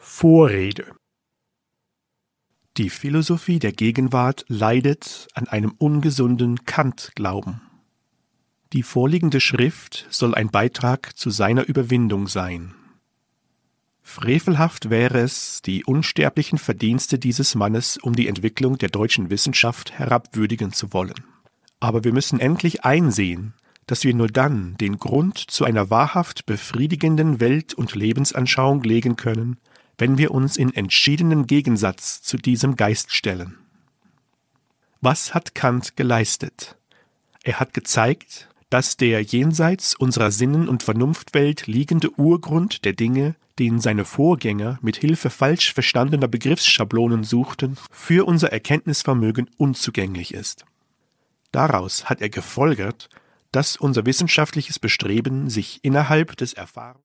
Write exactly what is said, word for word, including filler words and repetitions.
Vorrede. Die Philosophie der Gegenwart leidet an einem ungesunden Kant-Glauben. Die vorliegende Schrift soll ein Beitrag zu seiner Überwindung sein. Frevelhaft wäre es, die unsterblichen Verdienste dieses Mannes um die Entwicklung der deutschen Wissenschaft herabwürdigen zu wollen. Aber wir müssen endlich einsehen, dass wir nur dann den Grund zu einer wahrhaft befriedigenden Welt- und Lebensanschauung legen können, wenn wir uns in entschiedenen Gegensatz zu diesem Geist stellen. Was hat Kant geleistet? Er hat gezeigt, dass der jenseits unserer Sinnen- und Vernunftwelt liegende Urgrund der Dinge, den seine Vorgänger mit Hilfe falsch verstandener Begriffsschablonen suchten, für unser Erkenntnisvermögen unzugänglich ist. Daraus hat er gefolgert, dass unser wissenschaftliches Bestreben sich innerhalb des Erfahrungs